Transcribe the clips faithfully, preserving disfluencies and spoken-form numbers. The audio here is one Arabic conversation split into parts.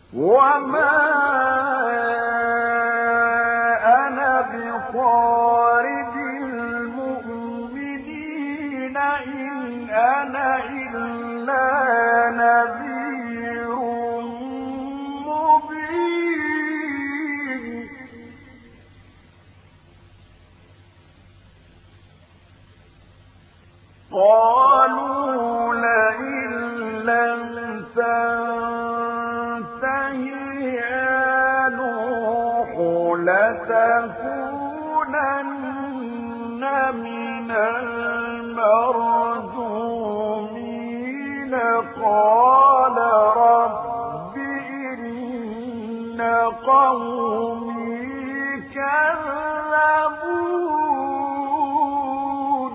وما أنا بطارد المؤمنين إن أنا إلا نذير مبين قالوا لئن لم تنته يا نوح لتكونن من المرجومين قال رب إن قومي كذبون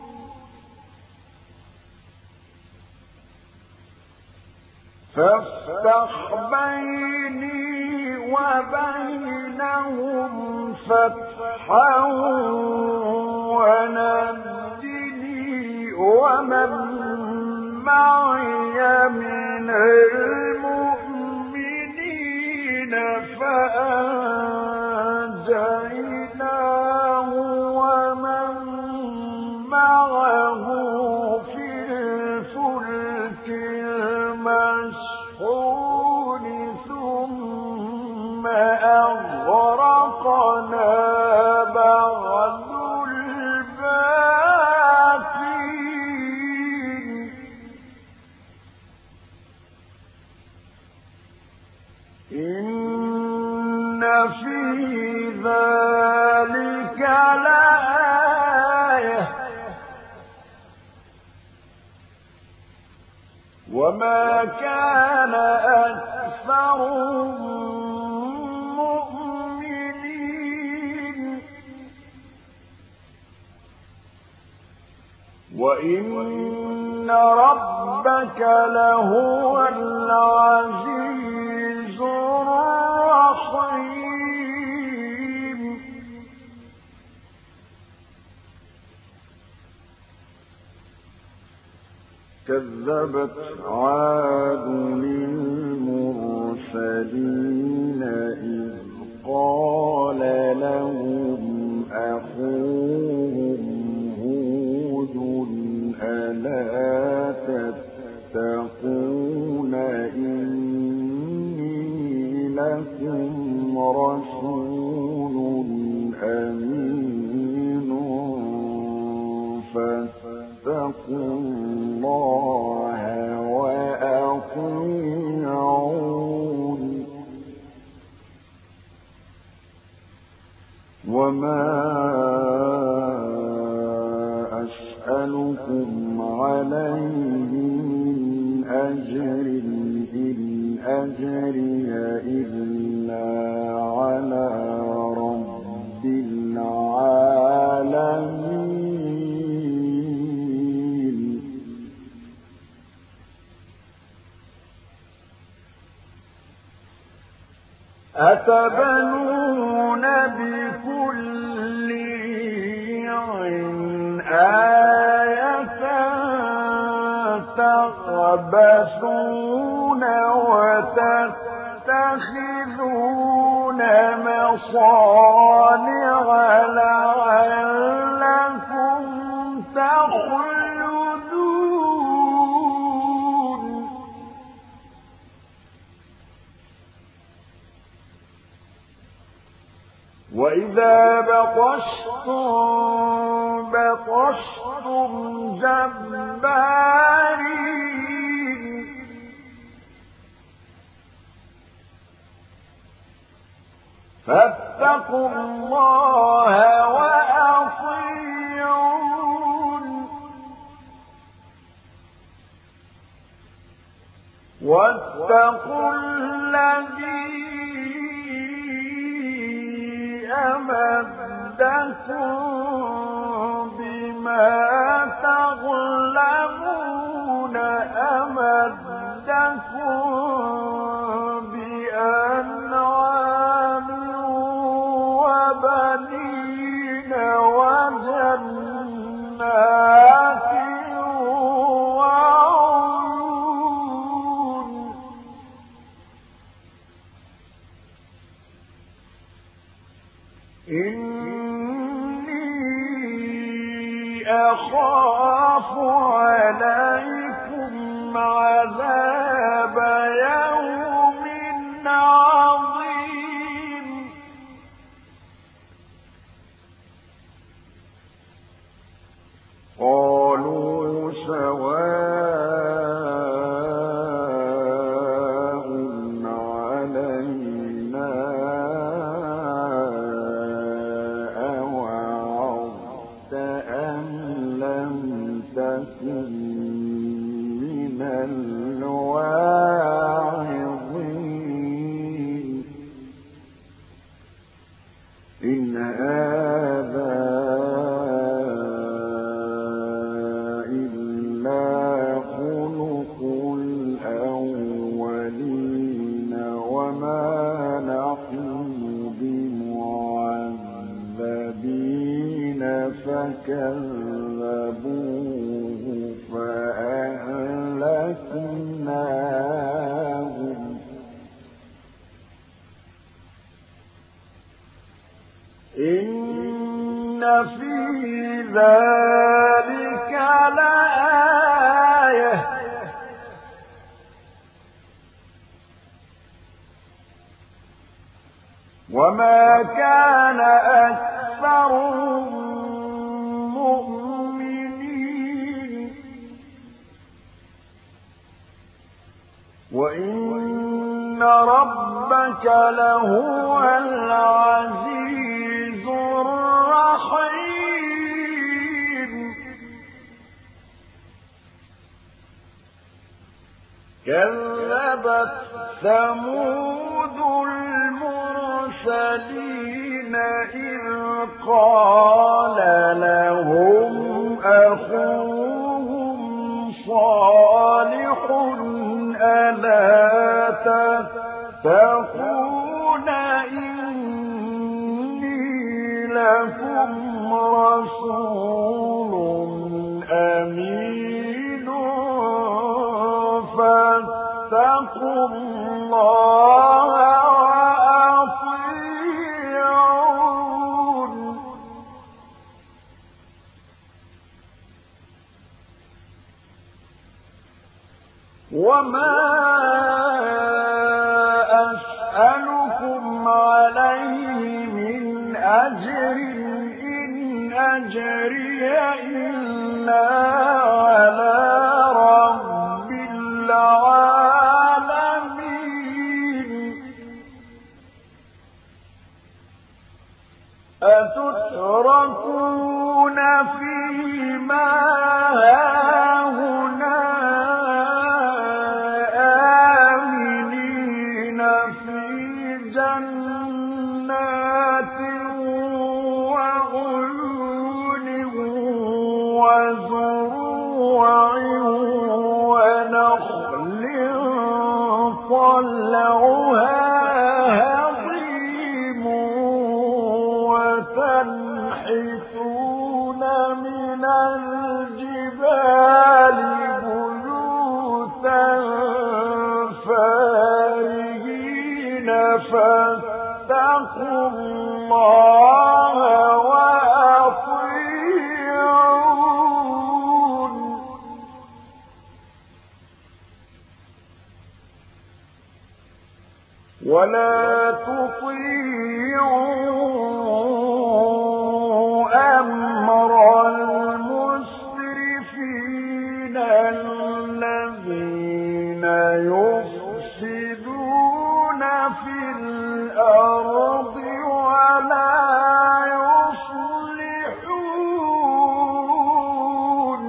فافتح بيني وبينهم فتحا ونجني ومن معي من المؤمنين فأنجيناه ومن معه في الفلك المشحون ثم أغرقنا بعد الباقين إن في ذلك لآية وما كان أكثرهم مؤمنين وإن ربك لهو العزيز الرحيم كذبت عاد للمرسلين إذ قال لهم أخوهم هود ألا تتقون إني لكم رسول أمين فاتقوا الله وأطيعون وما أسألكم عليه من أجر إن أجري إلا على رب العالمين أتبنون بكل ريع آية تخبثون وتتخذون مصانع لعلكم تخلدون وإذا بطشتم بطشتم جبارين فاتقوا الله وأطيعون واتقوا الذي أمدكم بما تغلبون أمدكم بأنعام وبنين وجنات وعيون يخاف عليكم عذاب يوم عظيم قالوا سواء علينا أوعظت أم لم تكن من الواعظين إن هذا فكذبوه فأهلكناهم إن في ذلك لآية وما كان أكثرهم وإن ربك لهو العزيز الرحيم كذبت ثمود المرسلين إذ قال لهم أخوهم صالح ألا تتقون إني لكم رسول أمين فاتقوا الله وأطيعون وما أسألكم عليه من أجر إن أجري إلا على رب العالمين أتتركون فيما هاهنا وزروع ونخل طلعها هضيم وتنحتون من الجبال بيوتا فارهين فاتقوا الله وأطيعون ولا تطيعوا أمر المسرفين الذين يفسدون في الأرض ولا يصلحون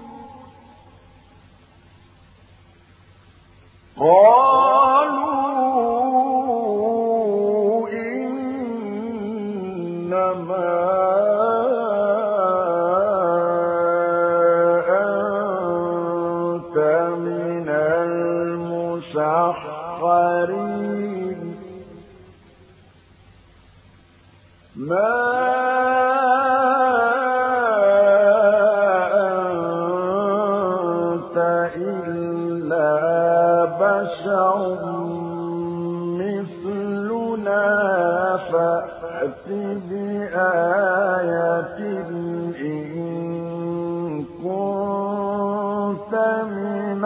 قالوا إنما أنت من المسحرين ما أنت إلا بشر مثلنا فأت بآية إن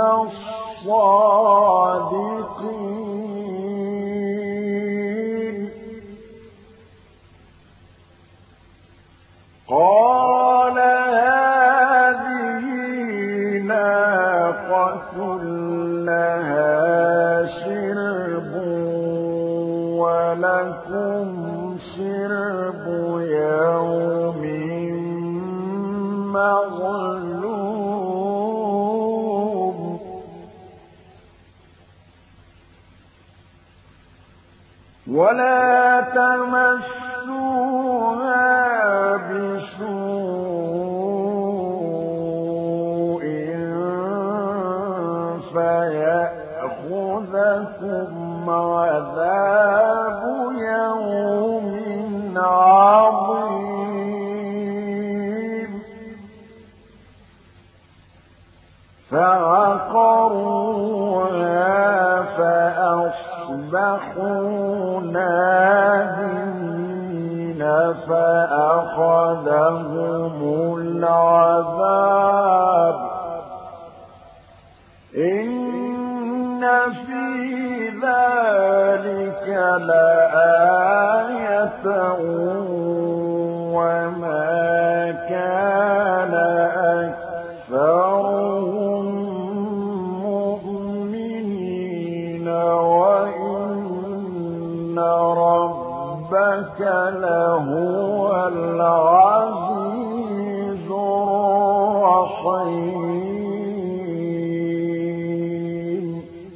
الصادقين قال هذه ناقة لها شرب ولكم شرب يوم معلوم ولا تمسوها بسوء فيأخذكم عذاب يوم عظيم فعقروها فأصبحوا نادمين فأخذهم العذاب إن في ذلك لآية وما كان أكثرهم مؤمنين وإن ربك لهو العزيز الرحيم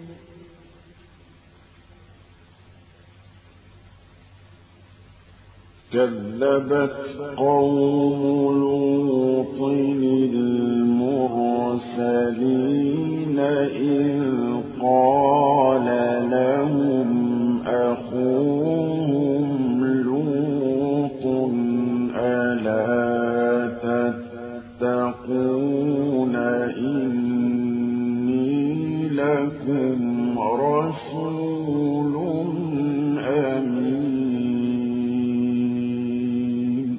كذبت قوم لوط المرسلين إذ قال لهم أخوهم لوط ألا تتقون إني لكم رسول أمين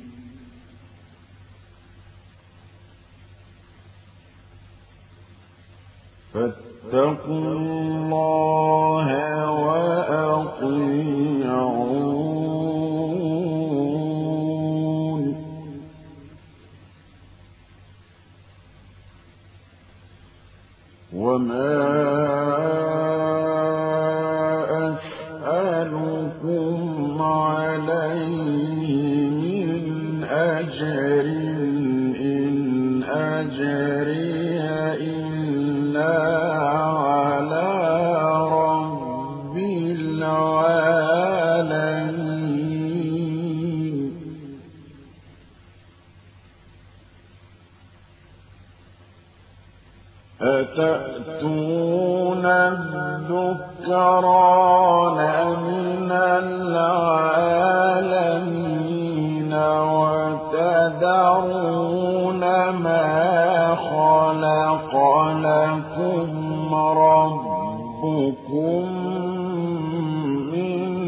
فاتقوا الله وأطيعون وما أسألكم عليه من أجر إن أجري إلا على رب العالمين أتأتون الذكران من العالمين وتذرون ما خلق لكم ربكم من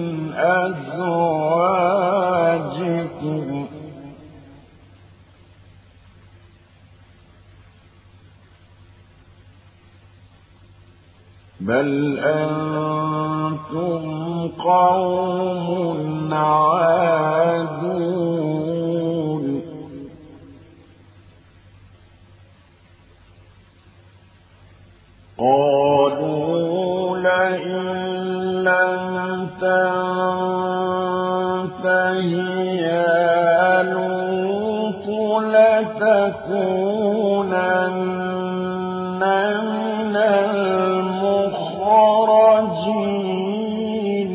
أزواجكم بل أنتم قوم عادون قالوا لئن لم تنته يا لوط لتكونن من المخرجين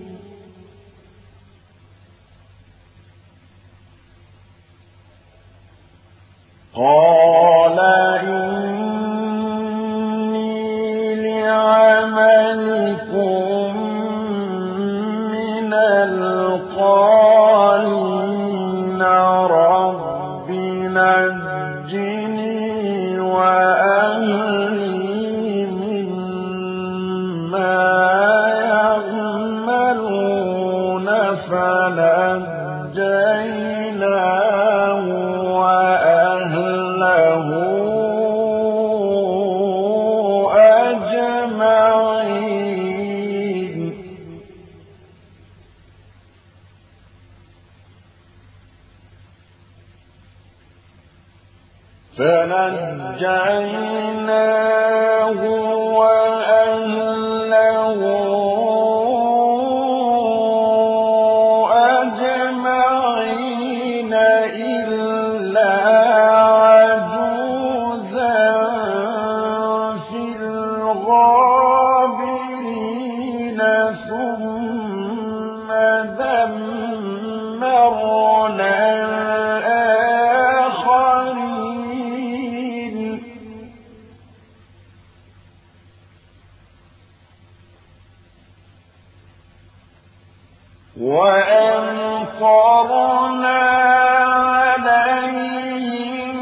قال إني لعملكم من القالين رب نجني وأهلي مما يعملون فنجيناه وأهله فنجيناه وأهله أجمعين إلا عجوزا في الغابرين ثم دمرنا الآخرين وأمطرنا عليهم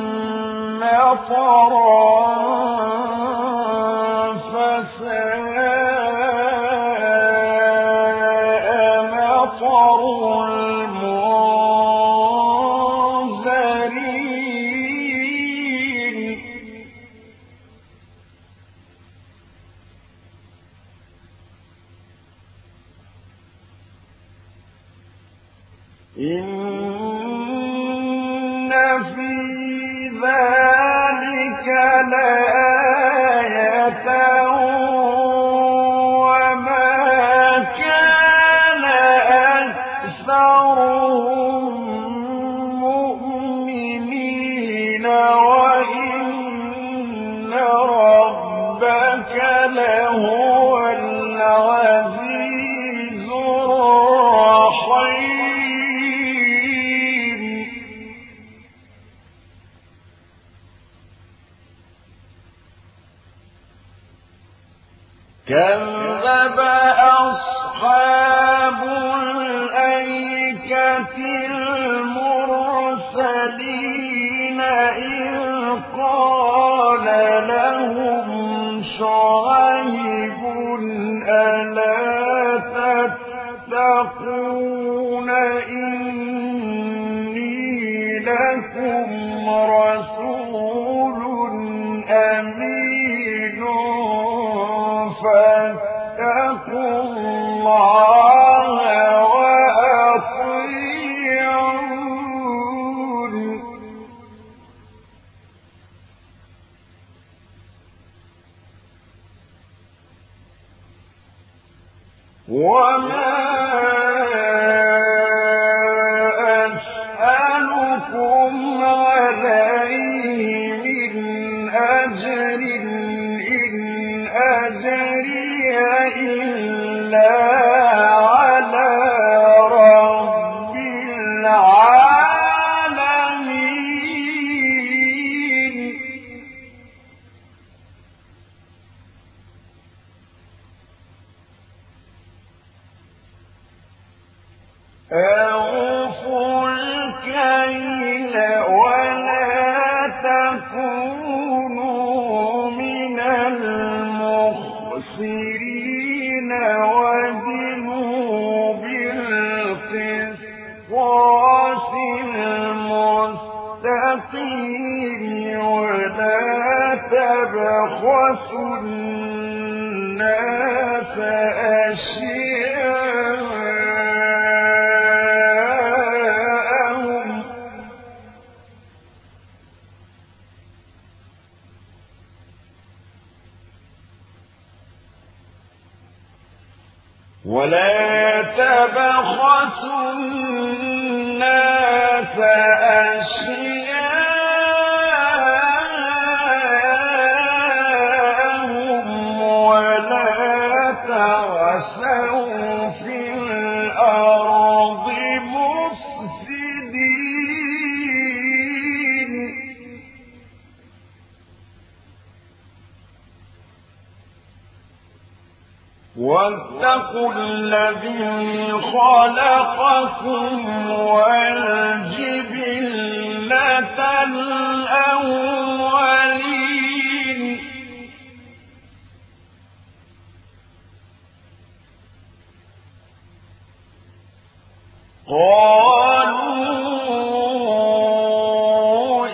مطرا فساء مطر المنذرين إن في ذلك لآية وما كان أكثرهم مؤمنين وإن ربك لهو العزيز الرحيم كذب أصحاب الأيكة المرسلين إذ قال لهم شعيب ألا تتقون إني لكم رسول أمين فاتقوا الله وأطيعون وما أسألكم عليه من أجر إن أجري إلا على رب العالمين أوفوا الكيل ولا تكونوا من المخسرين وزنوا بالقسطاس المستقيم ولا تبخسوا الناس أشياءهم ولا تبخسوا الناس أشياءهم ولا تعثوا في الأرض مفسدين واتقوا الذي خلقكم والجبلة الأولين قالوا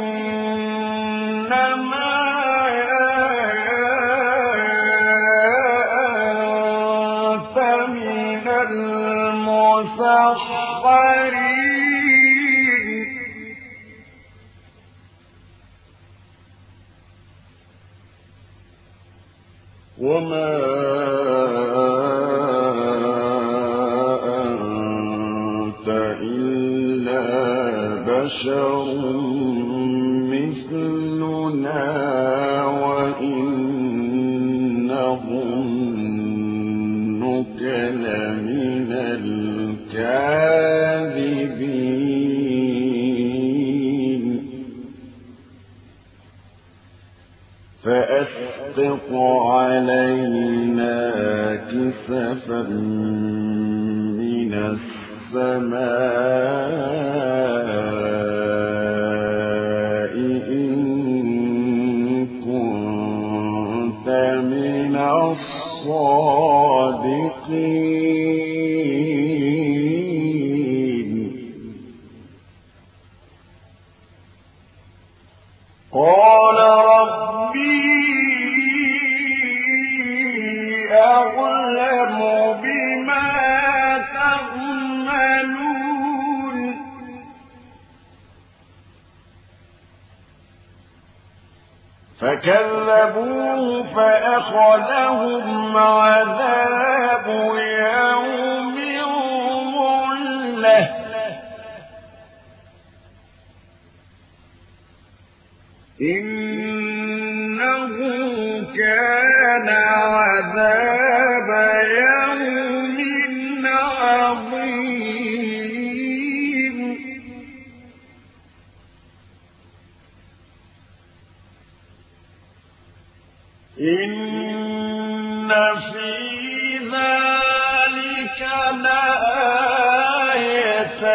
إنما أنت من المسخرين وما أنت إلا بشر مثلنا وإن نظنك لمن الكاذبين فأسقط علينا كسفا من السماء إن كنت من الصادقين قال ربي أعلم بما تعملون فكذبوه فأخذهم عذاب يوم الظلة إنه كان عذاب يوم عظيم إن في ذلك لآية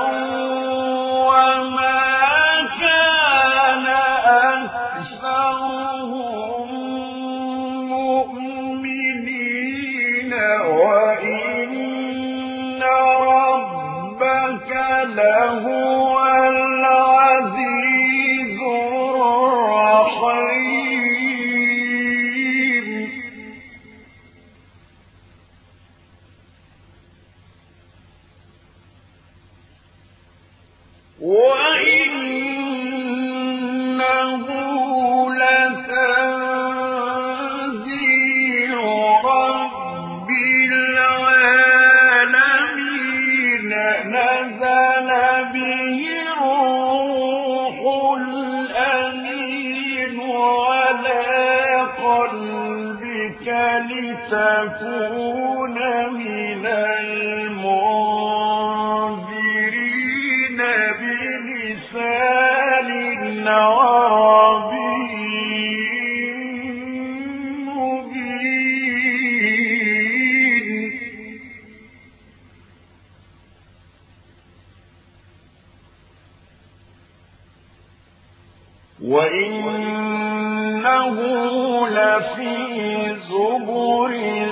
لهو العزيز الرحيم وإنه لتنزيل رب العالمين نزل به الروح الأمين على قلبك لتكون من المنذرين بلسان عربي مبين وإنه لفي زبر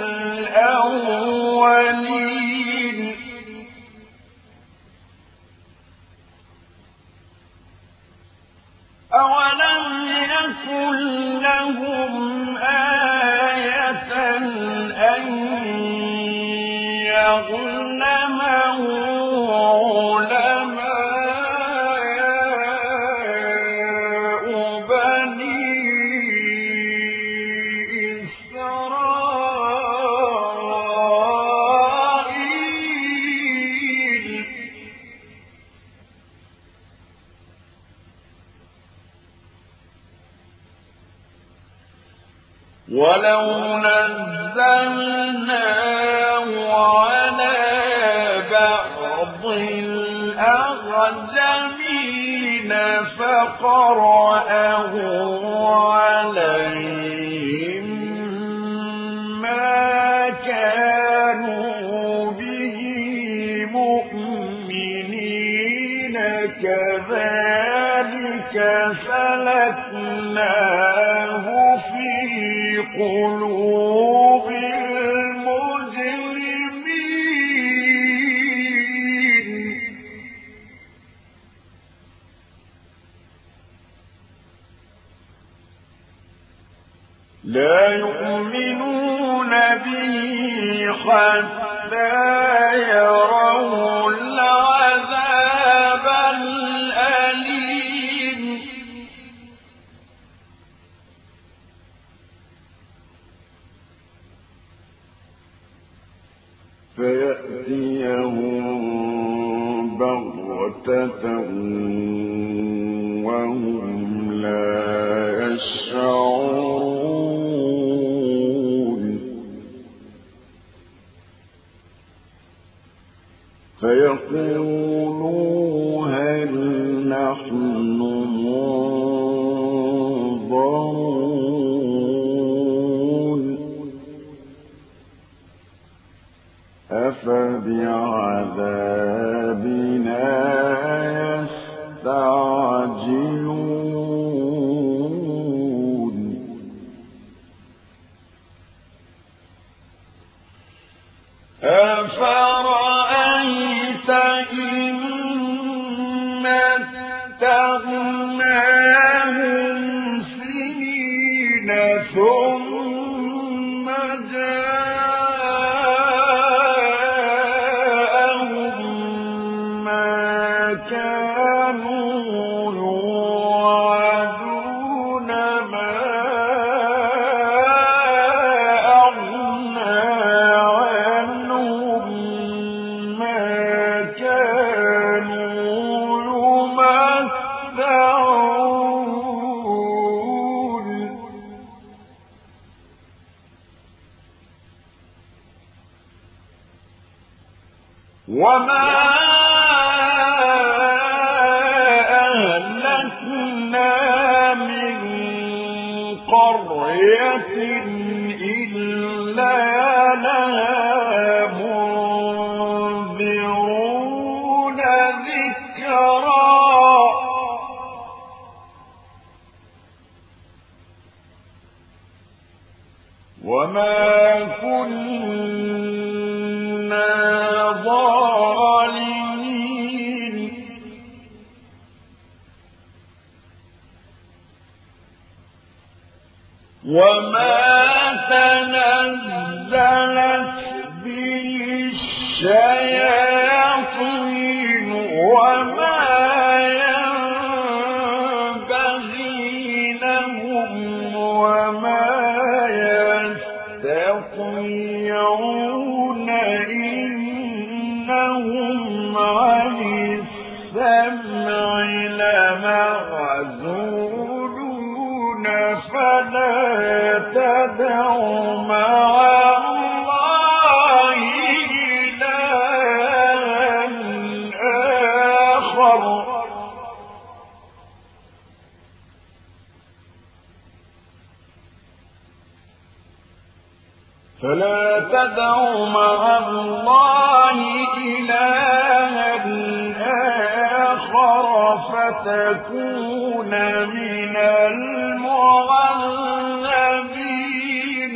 الأولين أولم يكن لهم آية أن يعلمه ولو نزلناه على بعض الأعجمين فقرأه عليهم ما كانوا به مؤمنين كذلك سلكناه في قلوب المجرمين لا يؤمنون به حتى يروا العذاب الأليم فيأتيهم بغتة وهم لا يشعرون فيقولوا هل نحن منظرون أفبعذابنا يستعجلون أفرأيت إن متعناهم سنين ثم جاءهم ما كانوا يوعدون ما أغنى عنهم ما كانوا يمتعون وما أهلكنا من قرية إلا لها منذرون ذكرا وما كنا ظالمين وما تنزلت به الشياطين وما ينبغي لهم وما يستطيعون إنهم عن السمع لمعزولون فلا تدع مع الله إلها آخر فلا تدع مع الله إلها آخر فتكون من المعذبين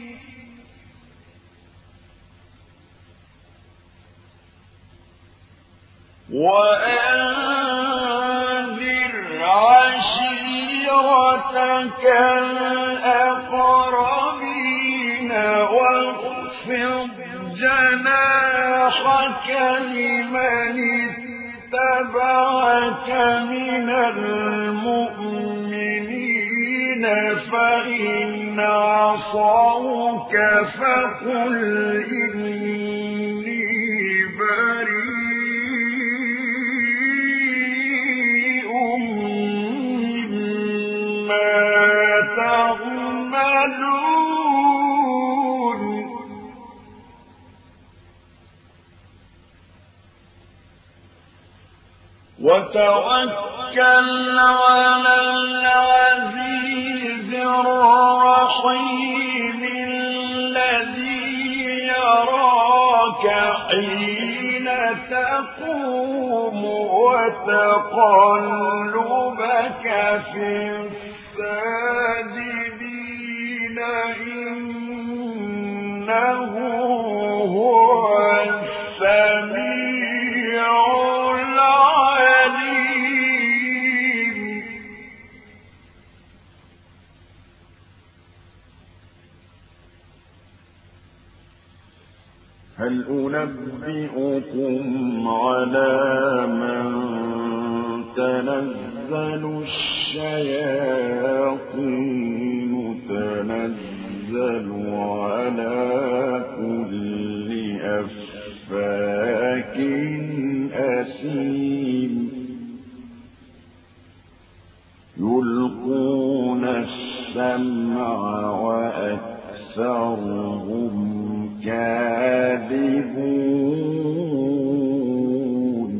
وأنذر عشيرتك الأقربين واخفض جناحك لمن اتبعك من المؤمنين فإن عصوك فقل إني بريء مما تعملون وتوكل على العزيز الرحيم الذي يراك حين تقوم وتقلبك في الساجدين إنه هو السميع العليم هل أنبئكم على من تنزل الشياطين تنزل على كل أفاك أثيم يلقون السمع وأكثرهم كاذبون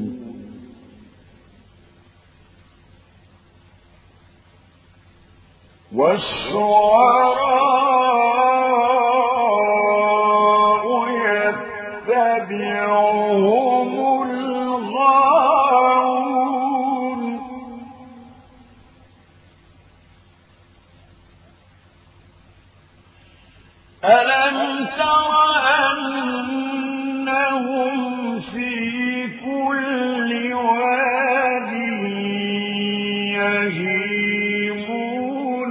والشعراء يتبعهم الغاوون ألم تر أنهم في كل واد يهيمون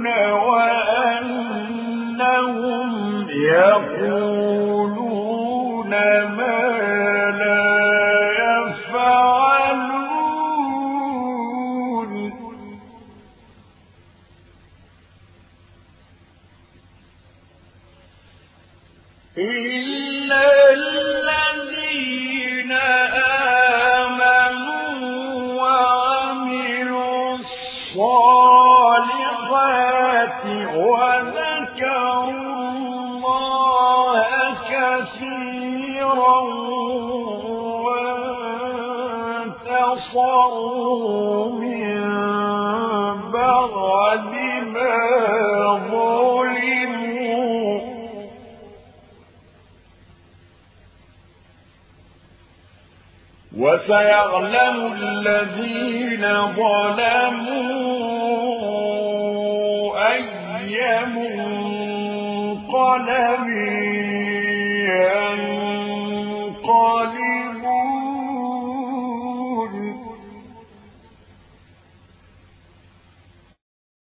وأنهم يقولون ما لا يفعلون إلا الذين آمنوا وعملوا الصالحات وذكروا الله كثيرا وانتصروا من بعد ما ظلموا وسيعلم الذين ظلموا أي منقلب